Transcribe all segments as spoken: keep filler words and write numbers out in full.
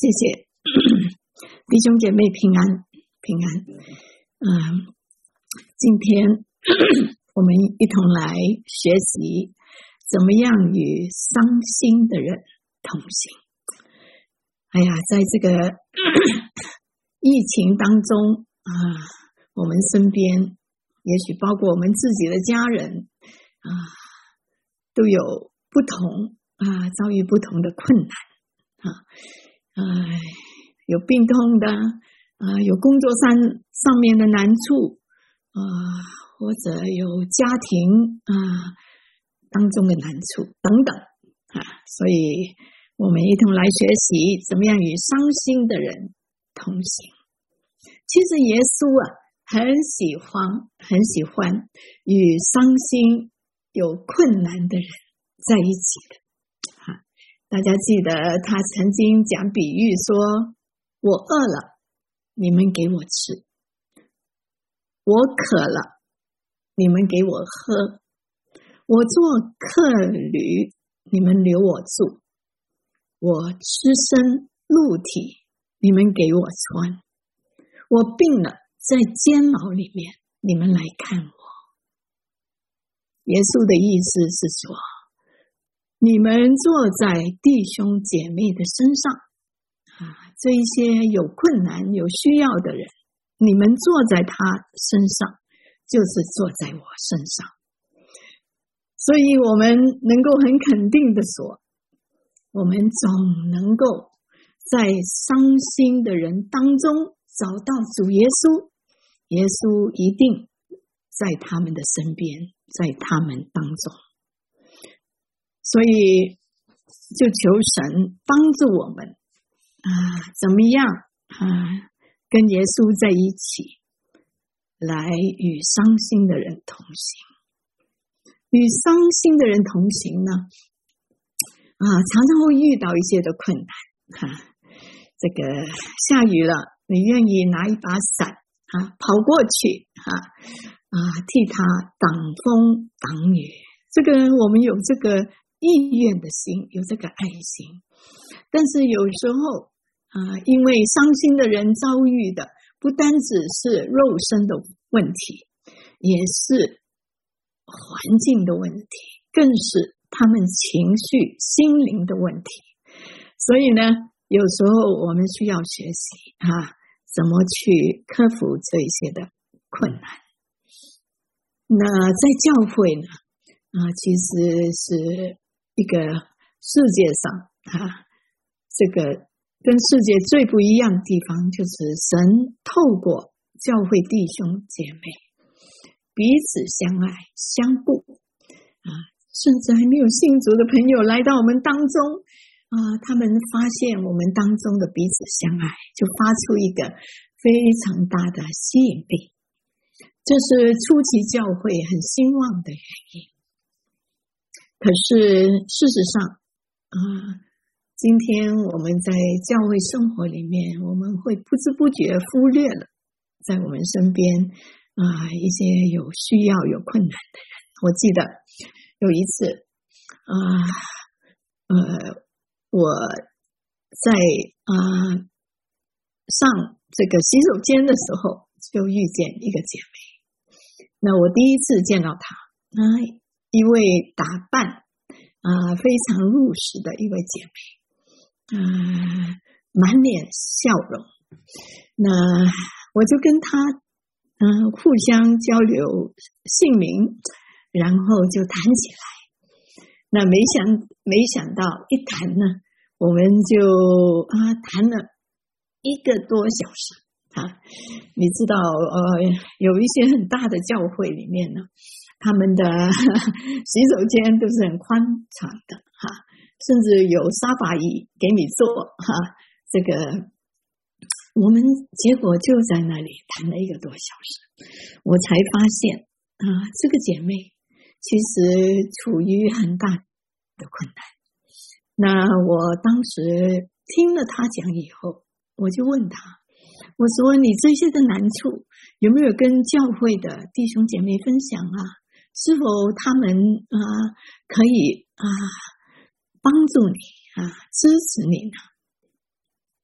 谢谢弟兄姐妹平安平安。嗯，今天我们一同来学习怎么样与伤心的人同行。哎呀，在这个疫情当中啊，我们身边也许包括我们自己的家人啊，都有不同啊，遭遇不同的困难啊，呃，有病痛的啊，有工作上上面的难处啊，或者有家庭啊当中的难处等等啊，所以我们一同来学习怎么样与伤心的人同行。其实耶稣啊，很喜欢很喜欢与伤心有困难的人在一起的。大家记得他曾经讲比喻说，我饿了，你们给我吃；我渴了，你们给我喝；我做客旅，你们留我住；我赤身露体，你们给我穿；我病了，在监牢里面，你们来看我。耶稣的意思是说，你们坐在弟兄姐妹的身上啊，这一些有困难有需要的人，你们坐在他身上，就是坐在我身上。所以我们能够很肯定的说，我们总能够在伤心的人当中找到主耶稣，耶稣一定在他们的身边，在他们当中。所以就求神帮助我们啊，怎么样啊，跟耶稣在一起，来与伤心的人同行。与伤心的人同行呢，啊，常常会遇到一些的困难哈、啊。这个下雨了，你愿意拿一把伞啊，跑过去啊啊，替他挡风挡雨。这个我们有这个意愿的心，有这个爱心。但是有时候啊，因为伤心的人遭遇的不单只是肉身的问题，也是环境的问题，更是他们情绪心灵的问题。所以呢，有时候我们需要学习啊，怎么去克服这一些的困难。那在教会呢啊，其实是一个世界上啊，这个跟世界最不一样的地方，就是神透过教会弟兄姐妹彼此相爱相顾啊，甚至还没有信主的朋友来到我们当中啊，他们发现我们当中的彼此相爱，就发出一个非常大的吸引力。这是初期教会很兴旺的原因。可是事实上啊，今天我们在教会生活里面，我们会不知不觉忽略了在我们身边啊一些有需要有困难的人。我记得有一次啊呃我在啊上这个洗手间的时候，就遇见一个姐妹。那我第一次见到她啊，一位打扮啊非常入时的一位姐妹，啊满脸笑容。那我就跟她嗯、啊、互相交流姓名，然后就谈起来。那没想没想到一谈呢，我们就啊谈了一个多小时。啊，你知道呃，有一些很大的教会里面呢，他们的洗手间都是很宽敞的哈，甚至有沙发椅给你坐哈。这个我们结果就在那里谈了一个多小时，我才发现啊，这个姐妹其实处于很大的困难。那我当时听了她讲以后，我就问她，我说你这些的难处有没有跟教会的弟兄姐妹分享啊？是否他们啊可以啊帮助你啊支持你呢？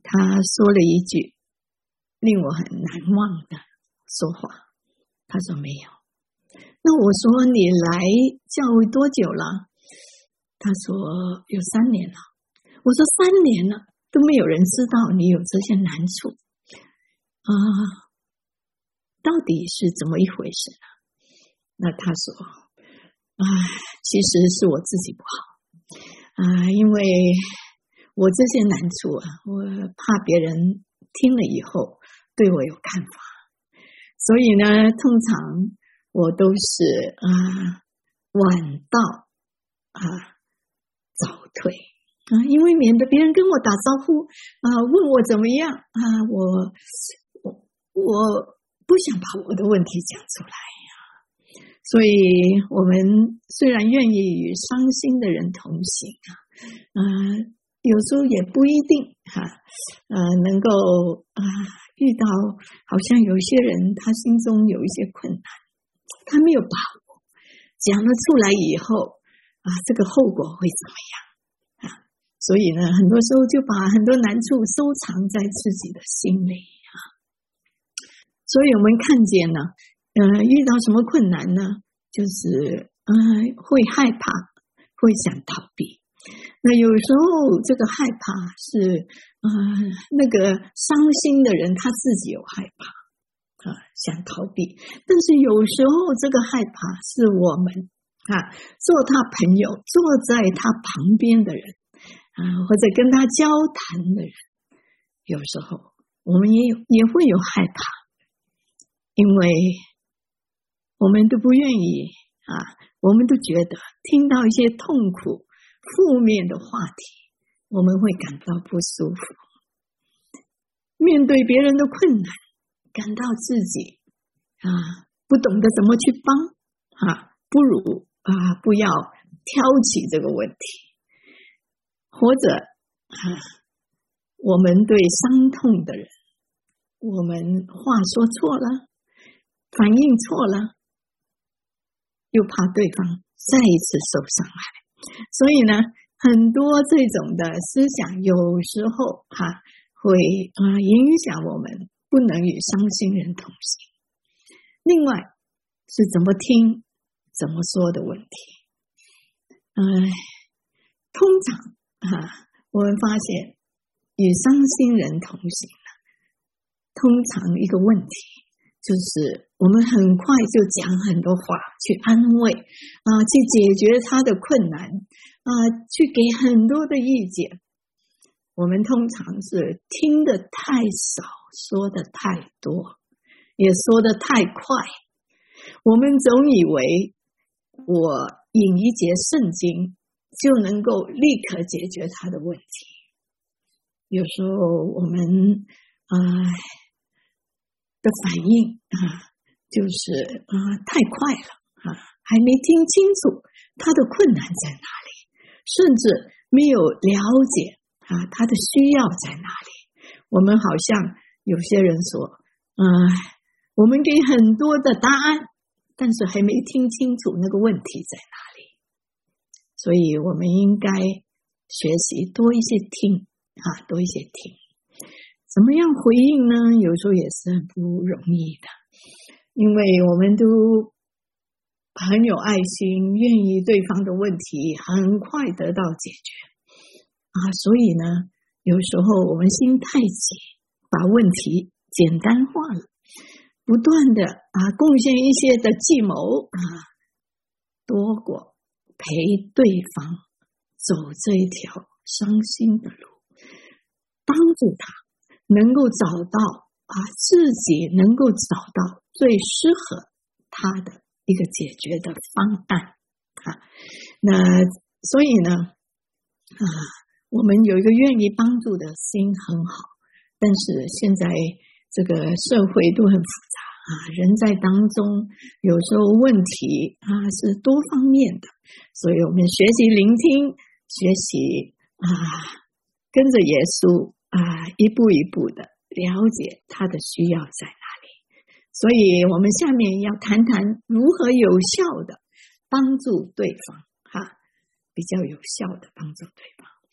他说了一句令我很难忘的说话，他说没有。那我说你来教会多久了？他说有三年了。我说三年了都没有人知道你有这些难处啊、呃，到底是怎么一回事呢？那他说啊，其实是我自己不好啊、呃，因为我这些难处啊，我怕别人听了以后对我有看法，所以呢，通常我都是啊、呃、晚到啊、呃、早退啊，因为免得别人跟我打招呼啊、呃，问我怎么样啊，我我我不想把我的问题讲出来呀、啊。所以我们虽然愿意与伤心的人同行啊，啊、呃，有时候也不一定哈、啊，呃，能够啊遇到好像有些人他心中有一些困难，他没有把握，讲了出来以后啊，这个后果会怎么样啊？所以呢，很多时候就把很多难处收藏在自己的心里啊。所以我们看见呢，呃，遇到什么困难呢？就是呃会害怕，会想逃避。那有时候这个害怕是呃那个伤心的人他自己有害怕啊，想逃避。但是有时候这个害怕是我们啊做他朋友，坐在他旁边的人啊，或者跟他交谈的人，有时候我们也有也会有害怕，因为我们都不愿意啊，我们都觉得听到一些痛苦负面的话题，我们会感到不舒服。面对别人的困难，感到自己啊不懂得怎么去帮啊，不如啊不要挑起这个问题，或者啊我们对伤痛的人，我们话说错了，反应错了，又怕对方再一次受伤害，所以呢，很多这种的思想有时候哈、啊、会啊、呃、影响我们，不能与伤心人同行。另外是怎么听、怎么说的问题。呃，通常哈、啊，我们发现与伤心人同行呢，通常一个问题。就是我们很快就讲很多话去安慰啊，去解决他的困难啊，去给很多的意见。我们通常是听得太少，说得太多，也说得太快。我们总以为我引一节圣经就能够立刻解决他的问题。有时候我们啊。呃的反应啊，就是啊太快了啊，还没听清楚他的困难在哪里，甚至没有了解啊他的需要在哪里。我们好像有些人说，呃，我们给很多的答案，但是还没听清楚那个问题在哪里。所以我们应该学习多一些听啊，多一些听。怎么样回应呢？有时候也是很不容易的，因为我们都很有爱心，愿意对方的问题很快得到解决啊，所以呢，有时候我们心太急，把问题简单化了，不断的啊贡献一些的计谋啊，多过陪对方走这一条伤心的路，帮助他能够找到啊，自己能够找到最适合他的一个解决的方案啊。那所以呢，啊，我们有一个愿意帮助的心很好，但是现在这个社会都很复杂啊，人在当中有时候问题啊是多方面的，所以我们学习聆听，学习啊，跟着耶稣。啊，一步一步的了解他的需要在哪里，所以我们下面要谈谈如何有效的帮助对方，哈，比较有效的帮助对方。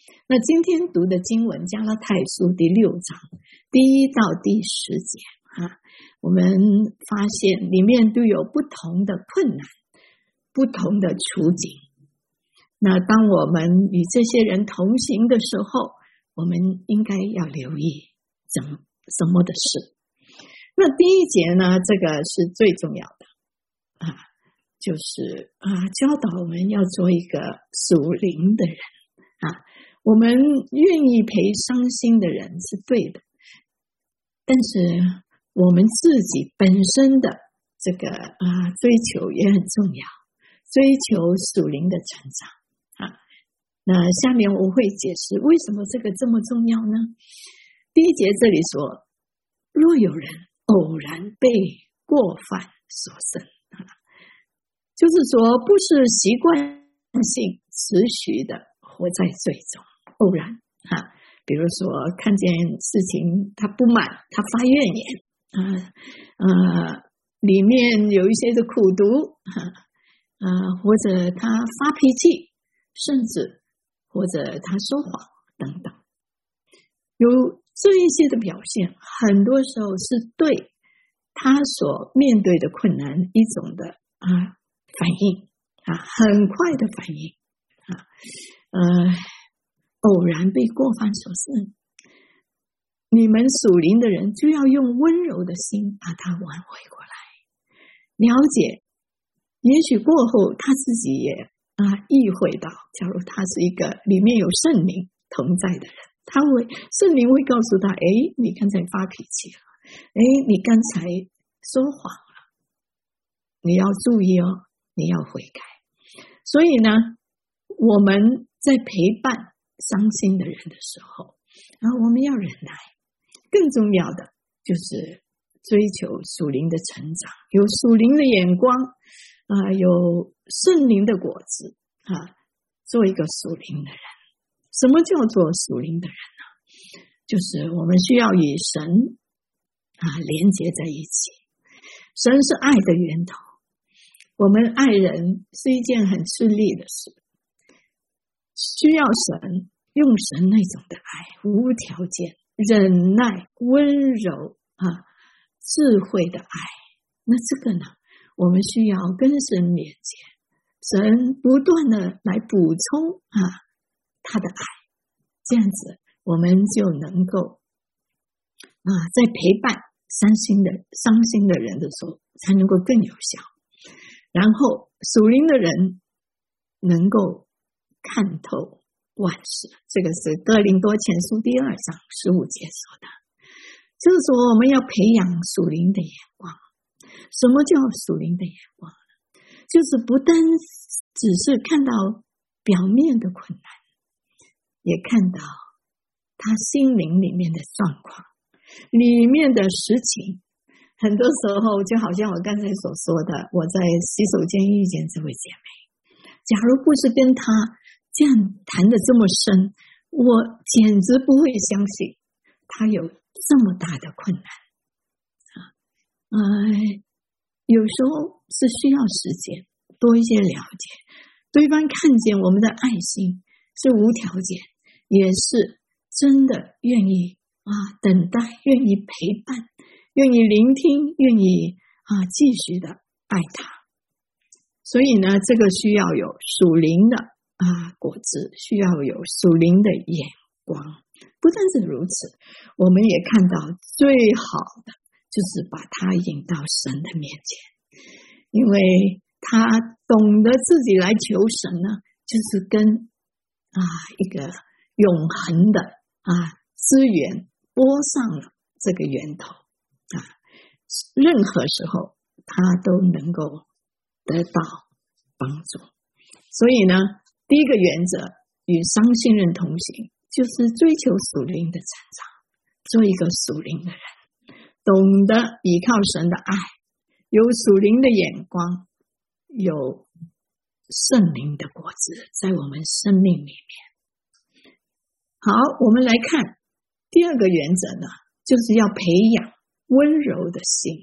那今天读的经文加拉太书第六章第一到第十节啊，我们发现里面都有不同的困难，不同的处境。那当我们与这些人同行的时候，我们应该要留意怎么什么的事。那第一节呢，这个是最重要的啊，就是啊，教导我们要做一个属灵的人啊。我们愿意陪伤心的人是对的，但是我们自己本身的这个啊追求也很重要，追求属灵的成长啊。那下面我会解释为什么这个这么重要呢？第一节这里说，若有人偶然被过犯所胜啊，就是说不是习惯性持续的活在罪中，偶然啊，比如说看见事情他不满，他发怨言啊，呃，里面有一些的苦毒啊，啊，或者他发脾气，甚至或者他说谎等等，有这一些的表现，很多时候是对他所面对的困难一种的啊反应啊，很快的反应啊，呃。偶然被过犯所胜，你们属灵的人就要用温柔的心把它挽回过来，了解也许过后他自己也啊意会到，假如他是一个里面有圣灵同在的人，他会圣灵会告诉他，哎，你刚才发脾气了，哎，你刚才说谎了，你要注意哦，你要悔改。所以呢，我们在陪伴伤心的人的时候，然后我们要忍耐，更重要的就是追求属灵的成长，有属灵的眼光啊、呃，有圣灵的果子啊，做一个属灵的人。什么叫做属灵的人呢？就是我们需要与神啊连接在一起。神是爱的源头，我们爱人是一件很吃力的事，需要神用神那种的爱，无条件、忍耐、温柔啊，智慧的爱。那这个呢，我们需要跟神连接，神不断的来补充啊他的爱，这样子我们就能够啊在陪伴伤心的伤心的人的时候，才能够更有效。然后属灵的人能够看透万事，这个是哥林多前书第二章十五节说的，就是说我们要培养属灵的眼光。什么叫属灵的眼光呢？就是不单只是看到表面的困难，也看到他心灵里面的状况，里面的实情。很多时候就好像我刚才所说的，我在洗手间遇见这位姐妹，假如不是跟她这样谈得这么深，我简直不会相信她有这么大的困难啊！呃，有时候是需要时间，多一些了解，对方看见我们的爱心是无条件，也是真的愿意啊等待，愿意陪伴，愿意聆听，愿意啊继续的爱他。所以呢，这个需要有属灵的啊果子，需要有属灵的眼光。不但是如此，我们也看到最好的就是把他引到神的面前，因为他懂得自己来求神呢，就是跟啊一个永恒的啊资源拨上了这个源头啊，任何时候他都能够得到帮助。所以呢，第一个原则，与伤心人同行，就是追求属灵的成长，做一个属灵的人，懂得依靠神的爱，有属灵的眼光，有圣灵的果子在我们生命里面。好，我们来看第二个原则呢，就是要培养温柔的心。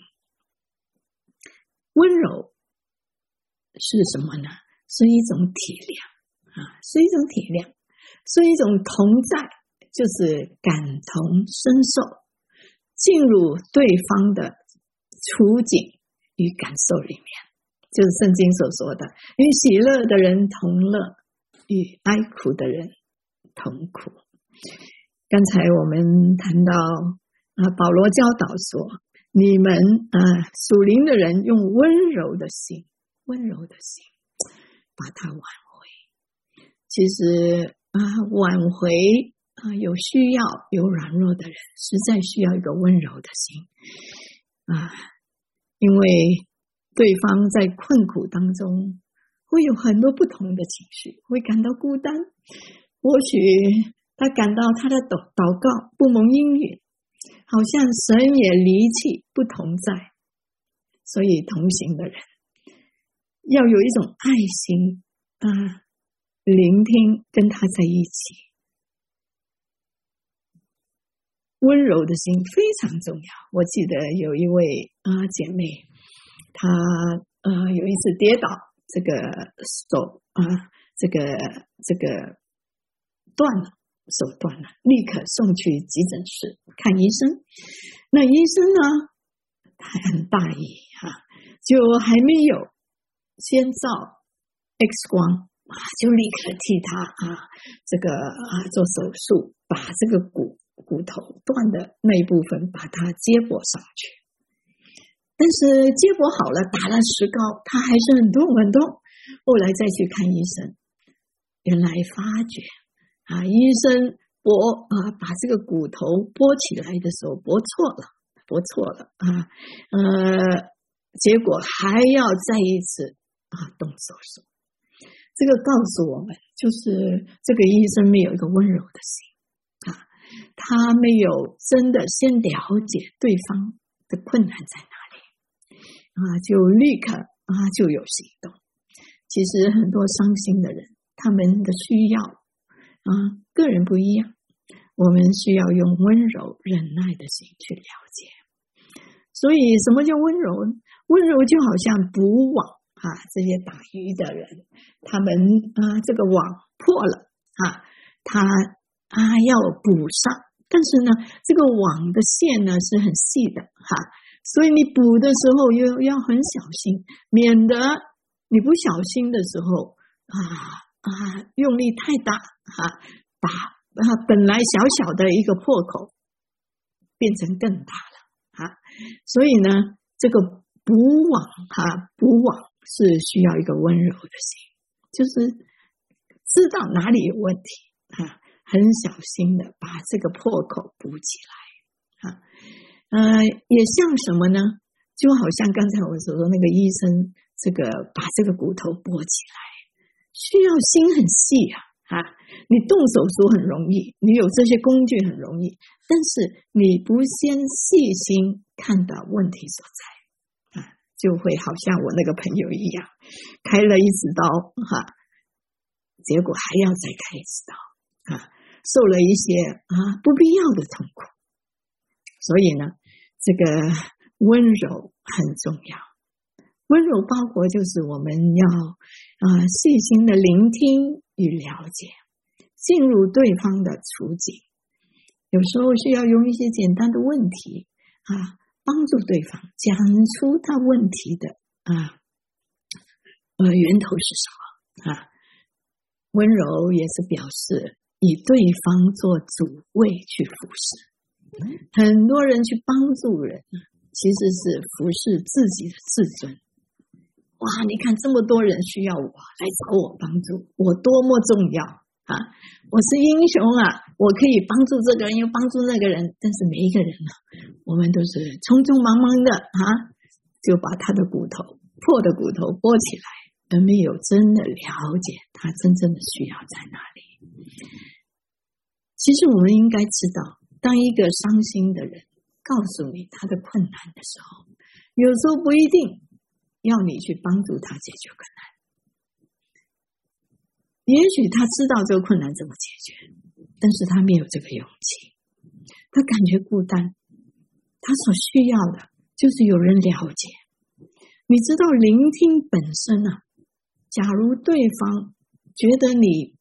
温柔是什么呢？是一种体谅啊，是一种体谅。 所以一种同在就是感同身受，进入对方的处境与感受里面，就是圣经所说的与喜乐的人同乐，与哀苦的人同苦。刚才我们谈到啊，保罗教导说，你们啊属灵的人用温柔的心，温柔的心把它挽回。其实啊，挽回啊，有需要有软弱的人，实在需要一个温柔的心啊，因为对方在困苦当中会有很多不同的情绪，会感到孤单，或许他感到他的祷祷告不蒙应允，好像神也离弃不同在，所以同行的人要有一种爱心啊，聆听跟他在一起，温柔的心非常重要。我记得有一位啊姐妹，她呃有一次跌倒，这个手啊这个这个断了，手断了，立刻送去急诊室看医生。那医生呢，他很大意啊，就还没有先照 X 光啊，就立刻替他啊这个啊做手术，把这个骨骨头断的那一部分把它接驳上去。但是接驳好了，打了石膏，他还是很痛很痛。后来再去看医生，原来发觉啊，医生拨啊，把这个骨头拨起来的时候拨错了，拨错了啊，呃，结果还要再一次啊动手术。这个告诉我们，就是这个医生没有一个温柔的心啊，他没有真的先了解对方的困难在哪里啊，就立刻啊就有行动。其实很多伤心的人，他们的需要啊，个人不一样，我们需要用温柔忍耐的心去了解。所以什么叫温柔？温柔就好像捕网啊，这些打鱼的人，他们啊这个网破了啊，他啊要补上，但是呢这个网的线呢是很细的哈、啊，所以你补的时候又要很小心，免得你不小心的时候啊啊，用力太大啊，把啊本来小小的一个破口变成更大了啊，所以呢，这个补网啊，补网是需要一个温柔的心，就是知道哪里有问题啊，很小心的把这个破口补起来啊，呃，也像什么呢？就好像刚才我所说那个医生，这个把这个骨头拨起来。需要心很细啊，啊，你动手术很容易，你有这些工具很容易，但是你不先细心看到问题所在啊，就会好像我那个朋友一样，开了一次刀哈、啊，结果还要再开一次刀啊，受了一些啊不必要的痛苦。所以呢，这个温柔很重要。温柔包括就是我们要啊、呃、细心的聆听与了解，进入对方的处境。有时候需要用一些简单的问题啊，帮助对方讲出他问题的啊呃源头是什么啊。温柔也是表示以对方做主位去服侍。很多人去帮助人，其实是服侍自己的自尊。哇，你看这么多人需要我来找我帮助，我多么重要啊！我是英雄啊，我可以帮助这个人又帮助那个人，但是每一个人呢，我们都是匆匆忙忙的啊，就把他的骨头破的骨头拨起来，而没有真的了解他真正的需要在哪里。其实我们应该知道，当一个伤心的人告诉你他的困难的时候，有时候不一定要你去帮助他解决困难，也许他知道这个困难怎么解决，但是他没有这个勇气，他感觉孤单，他所需要的就是有人了解。你知道聆听本身啊，假如对方觉得你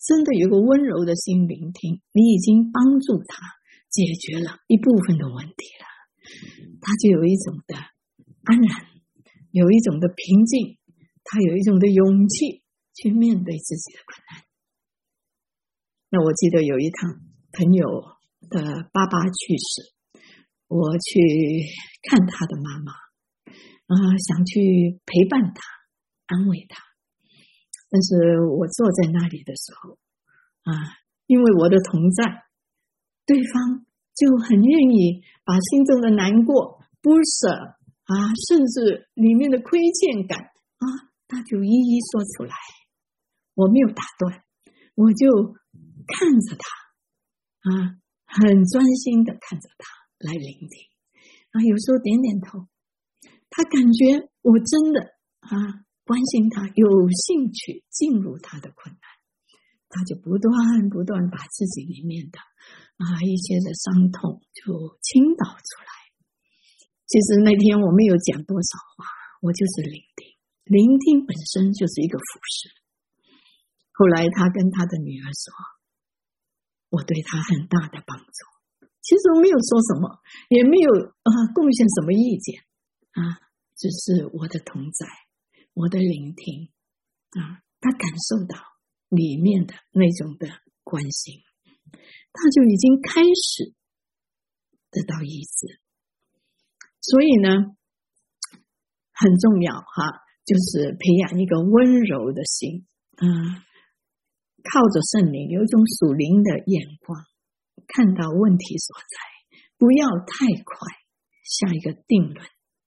真的有个温柔的心聆听，你已经帮助他解决了一部分的问题了，他就有一种的安然，有一种的平静，他有一种的勇气去面对自己的困难。那我记得有一趟朋友的爸爸去世，我去看他的妈妈，呃、想去陪伴他，安慰他。但是我坐在那里的时候啊，因为我的同在，对方就很愿意把心中的难过、不舍啊，甚至里面的亏欠感啊，他就一一说出来。我没有打断，我就看着他啊，很专心的看着他来聆听啊，有时候点点头，他感觉我真的啊关心他，有兴趣进入他的困难，他就不断不断把自己里面的啊一些的伤痛就倾倒出来。其实那天我没有讲多少话，我就是聆听，聆听本身就是一个服侍。后来他跟他的女儿说，我对他很大的帮助。其实我没有说什么，也没有啊贡献什么意见啊，只是我的同在，我的聆听啊，他感受到里面的那种的关心，他就已经开始得到医治。所以呢，很重要哈，就是培养一个温柔的心，嗯，靠着圣灵，有一种属灵的眼光，看到问题所在，不要太快下一个定论。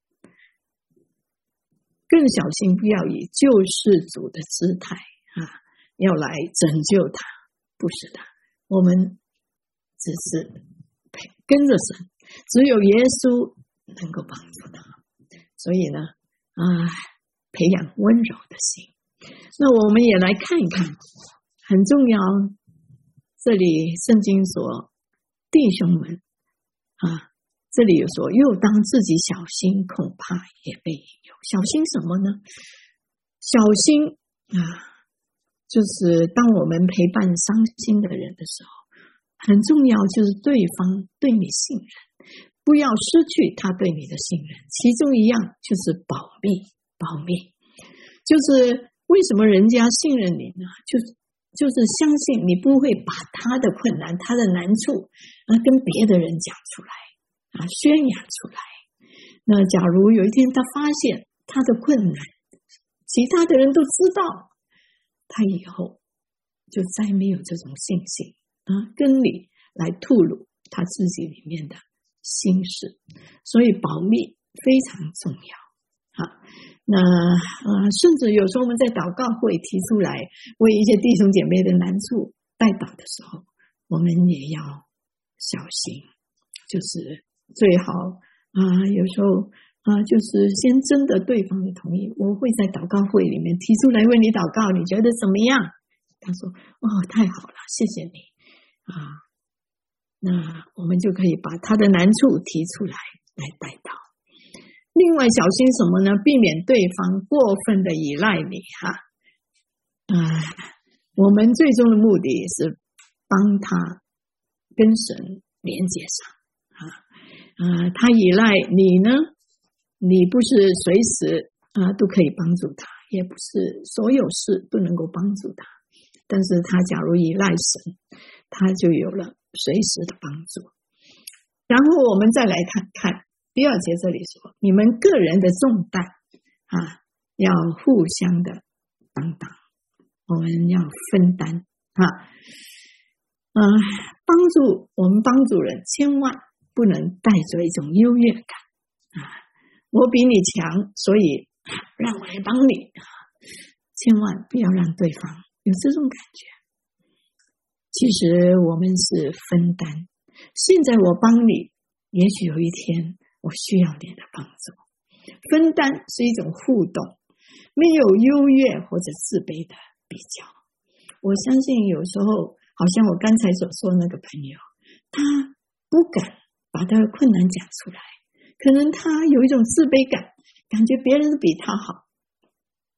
更小心不要以救世主的姿态啊，要来拯救他，不是的，我们只是跟着神，只有耶稣能够帮助他。所以呢啊，培养温柔的心。那我们也来看一看，很重要，这里圣经说弟兄们啊，这里有说又当自己小心，恐怕也被引诱。小心什么呢？小心啊，就是当我们陪伴伤心的人的时候，很重要就是对方对你信任，不要失去他对你的信任。其中一样就是保密，保密就是为什么人家信任你呢？就是就是相信你不会把他的困难、他的难处啊跟别的人讲出来啊，宣扬出来。那假如有一天他发现他的困难，其他的人都知道，他以后就再没有这种信心啊，跟你来吐露他自己里面的心事。所以保密非常重要啊。那呃，甚至有时候我们在祷告会提出来为一些弟兄姐妹的难处代祷的时候，我们也要小心，就是最好啊、呃，有时候啊、呃，就是先征得对方的同意。我会在祷告会里面提出来为你祷告，你觉得怎么样？他说哦，太好了，谢谢你啊。那我们就可以把他的难处提出来来代祷。另外小心什么呢？避免对方过分的依赖你哈。啊、呃，我们最终的目的是帮他跟神连接上啊。呃，他依赖你呢，你不是随时啊、呃、都可以帮助他，也不是所有事都能够帮助他。但是他假如依赖神，他就有了随时的帮助。然后我们再来看看第二节，这里说你们个人的重担啊，要互相的担当，我们要分担啊。呃，帮助我们帮助人，千万不能带着一种优越感啊，我比你强，所以让我来帮你，千万不要让对方有这种感觉。其实我们是分担，现在我帮你，也许有一天我需要你的帮助。分担是一种互动，没有优越或者自卑的比较。我相信有时候好像我刚才所说的那个朋友，他不敢把他的困难讲出来，可能他有一种自卑感，感觉别人比他好。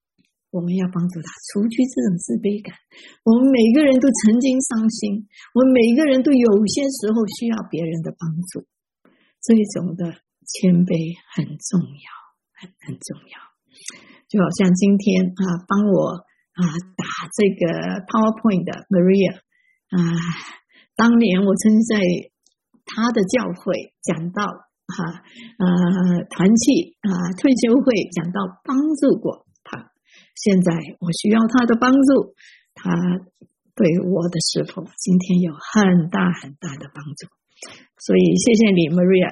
我们要帮助他除去这种自卑感。我们每个人都曾经伤心，我们每个人都有些时候需要别人的帮助，这种的谦卑很重要，很很重要。就好像今天啊，帮我啊打这个 PowerPoint 的 Maria 啊，当年我曾在他的教会讲到哈呃团契啊退休会讲到帮助过他，现在我需要他的帮助，他对我的侍奉今天有很大很大的帮助，所以谢谢你 Maria。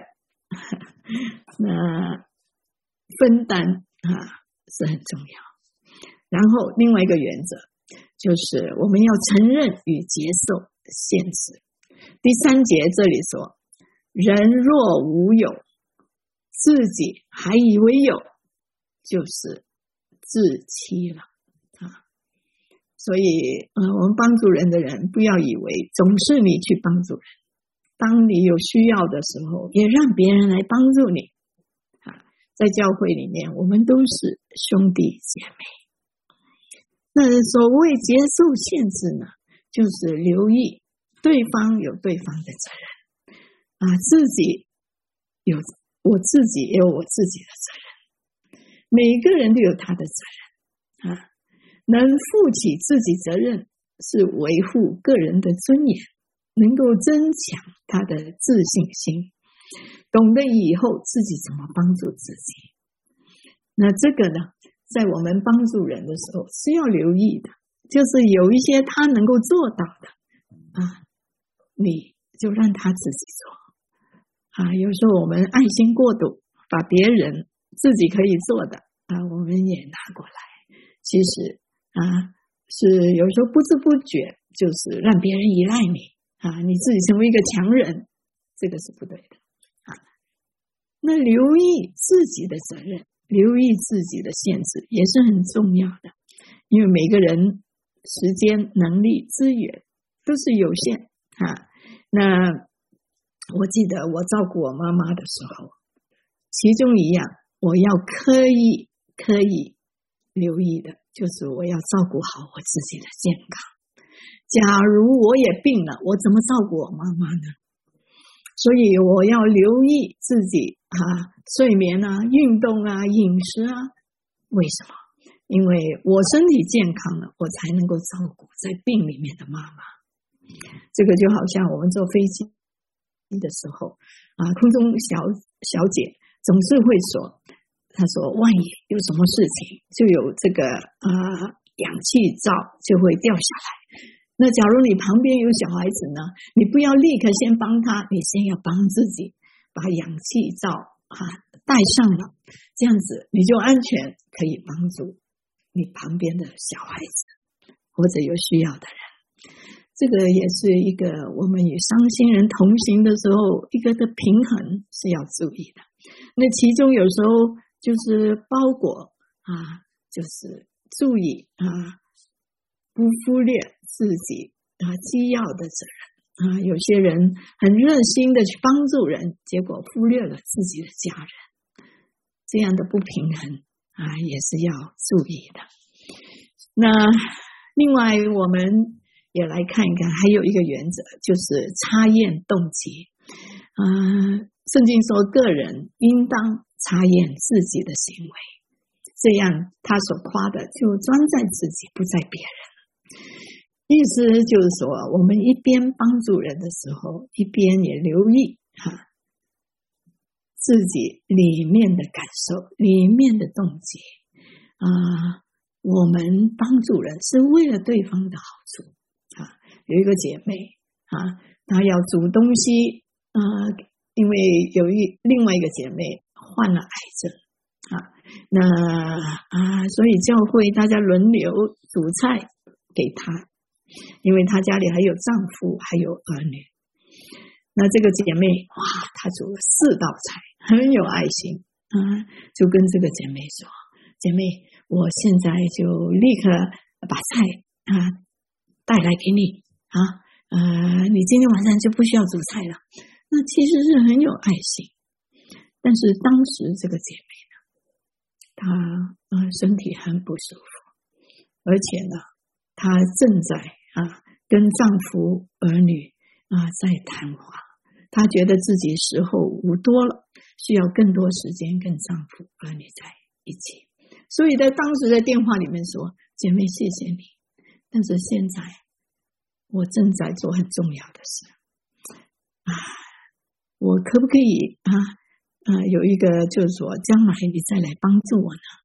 那分担啊是很重要。然后另外一个原则就是我们要承认与接受限制。第三节这里说，人若无有，自己还以为有，就是自欺了啊。所以呃，我们帮助人的人不要以为总是你去帮助人，当你有需要的时候也让别人来帮助你啊。在教会里面我们都是兄弟姐妹，那所谓接受限制呢，就是留意对方有对方的责任啊，自己有我自己也有我自己的责任，每个人都有他的责任啊。能负起自己责任是维护个人的尊严，能够增强他的自信心，懂得以后自己怎么帮助自己。那这个呢，在我们帮助人的时候是要留意的，就是有一些他能够做到的啊，你就让他自己做啊。有时候我们爱心过度，把别人自己可以做的啊，我们也拿过来，其实啊，是有时候不知不觉就是让别人依赖你啊，你自己成为一个强人，这个是不对的啊。那留意自己的责任，留意自己的限制也是很重要的，因为每个人时间、能力、资源都是有限啊。那我记得我照顾我妈妈的时候，其中一样我要刻意刻意留意的就是我要照顾好我自己的健康。假如我也病了，我怎么照顾我妈妈呢？所以我要留意自己啊，睡眠啊、运动啊、饮食啊。为什么？因为我身体健康了，我才能够照顾在病里面的妈妈。这个就好像我们坐飞机的时候啊，空中小小姐总是会说，她说万一有什么事情，就有这个啊氧气罩就会掉下来。那假如你旁边有小孩子呢，你不要立刻先帮他，你先要帮自己把氧气罩啊戴上了，这样子你就安全可以帮助你旁边的小孩子或者有需要的人。这个也是一个我们与伤心人同行的时候一个的平衡是要注意的。那其中有时候就是包裹啊，就是注意啊，不忽略自己啊机要的责任啊。有些人很热心的去帮助人，结果忽略了自己的家人，这样的不平衡啊也是要注意的。那另外我们也来看一看，还有一个原则就是查验动机啊。圣经说个人应当查验自己的行为，这样他所夸的就专在自己，不在别人。意思就是说，我们一边帮助人的时候，一边也留意哈自己里面的感受、里面的动机啊。我们帮助人是为了对方的好处啊。有一个姐妹啊，她要煮东西啊，因为有一另外一个姐妹患了癌症啊，那啊，所以教会大家轮流煮菜给她，因为她家里还有丈夫还有儿女。那这个姐妹哇，她煮了四道菜，很有爱心啊，就跟这个姐妹说，姐妹，我现在就立刻把菜啊带来给你啊，呃，你今天晚上就不需要煮菜了。那其实是很有爱心，但是当时这个姐妹呢，她呃身体很不舒服而且呢，她正在啊跟丈夫儿女啊在谈话，她觉得自己时候无多了，需要更多时间跟丈夫儿女在一起。所以在当时的电话里面说，姐妹谢谢你，但是现在我正在做很重要的事啊，我可不可以啊啊有一个就是说将来你再来帮助我呢？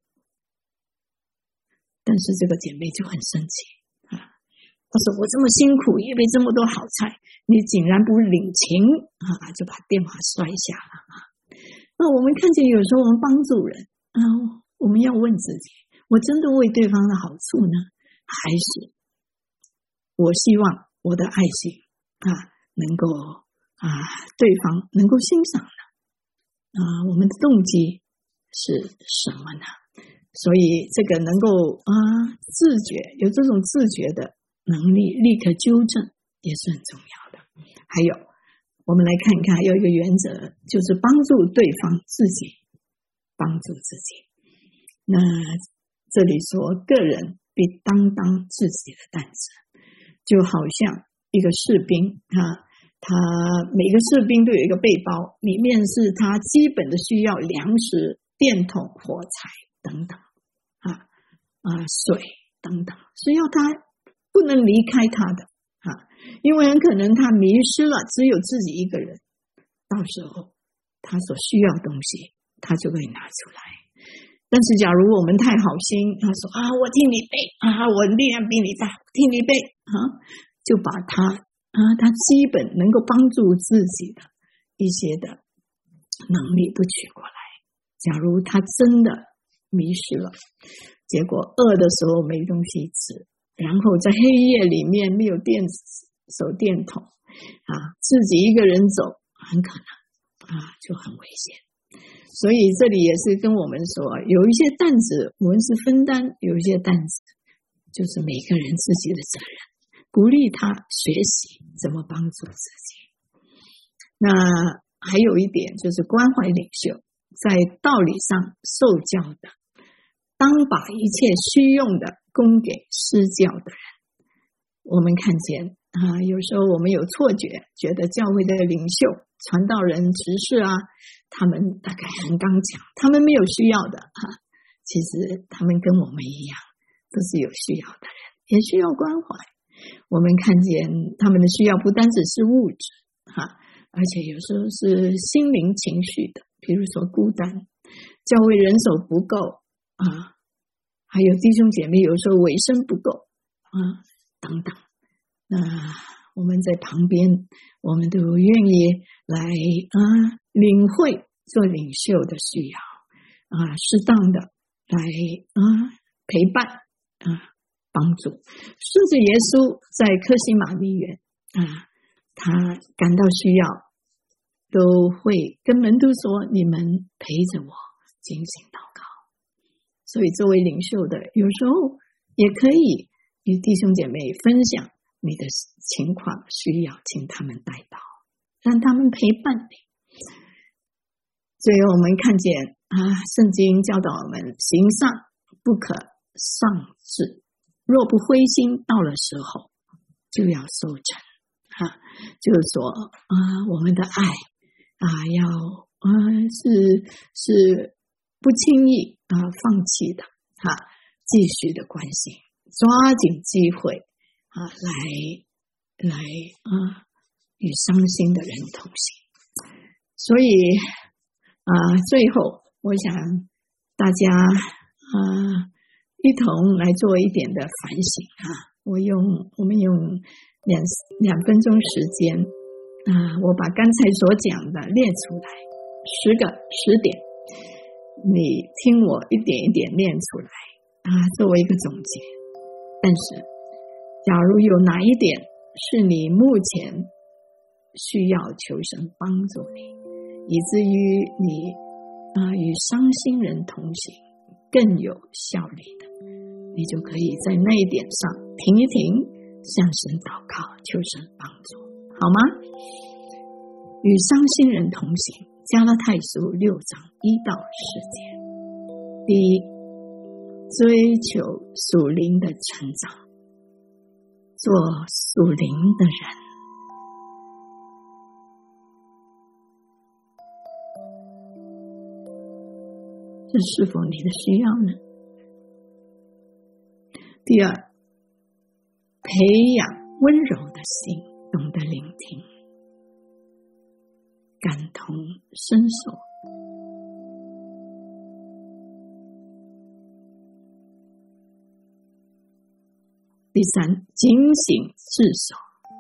但是这个姐妹就很生气啊，她说我这么辛苦预备这么多好菜，你竟然不领情啊，就把电话摔下了啊。那我们看见有时候我们帮助人啊，我们要问自己，我真的为对方的好处呢，还是我希望我的爱心啊能够啊对方能够欣赏呢？啊，我们的动机是什么呢？所以这个能够啊自觉，有这种自觉的能力，立刻纠正也是很重要的。还有，我们来看一看，有一个原则，就是帮助对方自己，帮助自己。那这里说，个人必担当自己的担子，就好像一个士兵啊，他每个士兵都有一个背包，里面是他基本的需要，粮食、电筒、火柴等等啊啊水等等，是要他不能离开他的啊，因为很可能他迷失了，只有自己一个人，到时候他所需要的东西，他就会拿出来。但是假如我们太好心，他说啊，我替你背啊，我力量比你大，替你背啊，就把他啊，他基本能够帮助自己的一些的能力都取过来。假如他真的迷失了，结果饿的时候没东西吃，然后在黑夜里面没有电手电筒啊，自己一个人走，很可能啊就很危险。所以这里也是跟我们说，有一些担子我们是分担，有一些担子就是每个人自己的责任，鼓励他学习怎么帮助自己。那还有一点就是关怀领袖，在道理上受教的，当把一切需用的供给施教的人。我们看见啊，有时候我们有错觉，觉得教会的领袖、传道人、执事啊，他们大概很刚强，他们没有需要的啊。其实他们跟我们一样，都是有需要的人，也需要关怀。我们看见他们的需要不单只是物质哈、啊，而且有时候是心灵情绪的，比如说孤单，教会人手不够啊，还有弟兄姐妹有时候委身不够啊等等。那我们在旁边，我们都愿意来啊领会做领袖的需要啊，适当的来啊陪伴啊帮助。顺着耶稣在客西马尼园啊，他感到需要，都会跟门徒说：“你们陪着我进行祷告。”所以作为领袖的，有时候也可以与弟兄姐妹分享你的情况需要，请他们带到，让他们陪伴你。所以我们看见啊，圣经教导我们行善不可丧志，若不灰心，到了时候就要收成啊，就是说啊，我们的爱啊，要啊是是不轻易啊放弃的啊，继续的关心，抓紧机会啊，来来啊，与伤心的人同行。所以啊，最后我想大家啊，一同来做一点的反省啊。我用我们用两两分钟时间啊，我把刚才所讲的列出来，十个十点，你听我一点一点念出来啊，作为一个总结。但是假如有哪一点是你目前需要求神帮助你，以至于你啊与伤心人同行更有效力的，你就可以在那一点上停一停，向神祷告，求神帮助，好吗？与伤心人同行，加拉太书六章一到十节。第一， 追求属灵的成长，做属灵的人。这是否你的需要呢？第二，培养温柔的心，懂得聆听，感同身受。第三，警醒自守，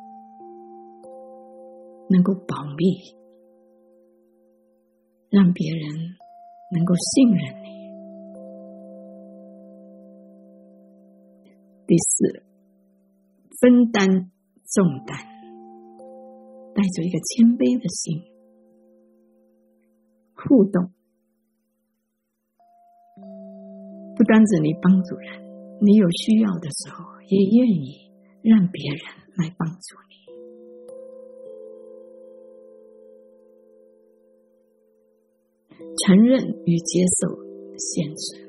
能够保密，让别人能够信任你。第四，分担重担，带着一个谦卑的心，互动。不单止你帮助人，你有需要的时候，也愿意让别人来帮助你。承认与接受限制，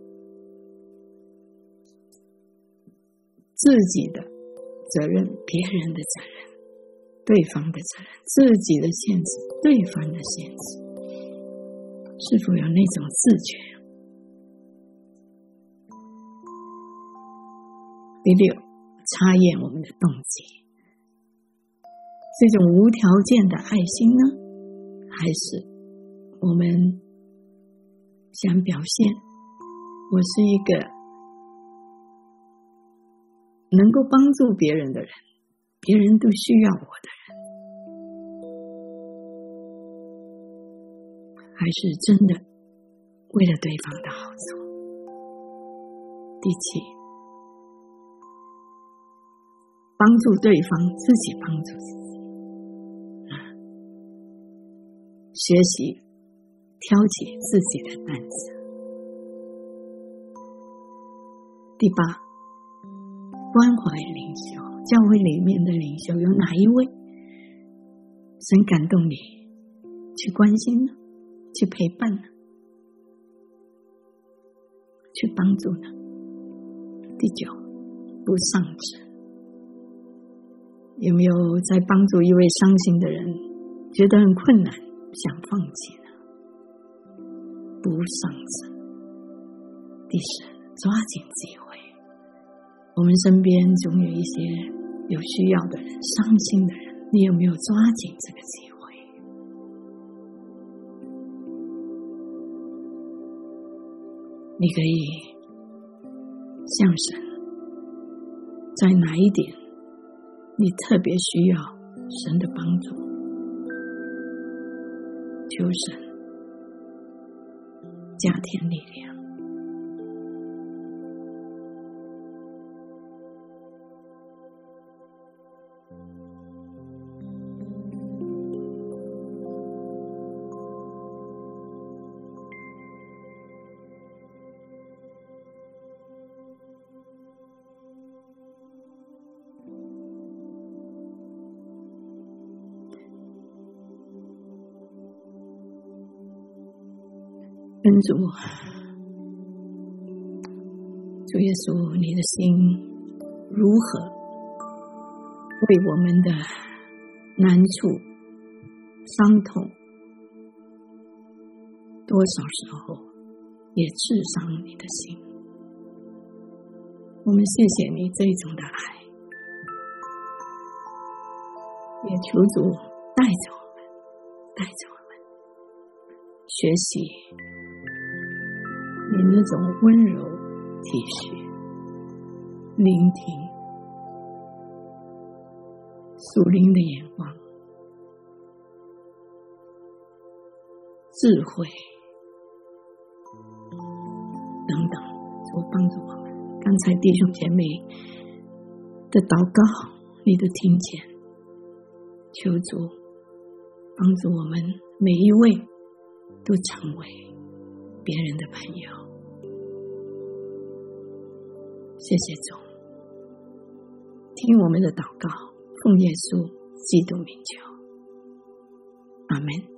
自己的责任，别人的责任，对方的责任，自己的限制，对方的限制，是否有那种自觉？第六，查验我们的动机，这种无条件的爱心呢，还是我们想表现我是一个能够帮助别人的人，别人都需要我的人，还是真的为了对方的好处？第七，帮助对方，自己帮助自己，学习挑起自己的担子。第八，关怀领袖，教会里面的领袖有哪一位神感动你去关心呢？去陪伴呢？去帮助呢？第九，不丧志，有没有在帮助一位伤心的人觉得很困难，想放弃呢？不丧志。第十，抓紧机会，我们身边总有一些有需要的人，伤心的人，你有没有抓紧这个机会？你可以向神，在哪一点你特别需要神的帮助，求神加添力量。跟主，主耶稣，你的心如何为我们的难处、伤痛，多少时候也刺伤你的心。我们谢谢你这种的爱，也求主带着我们，带着我们学习你那种温柔、体恤、聆听、属灵的眼光、智慧等等，主帮助我们。刚才弟兄姐妹的祷告，你都听见，求主帮助我们每一位都成为别人的朋友。谢谢主，听我们的祷告，奉耶稣基督名求，阿们。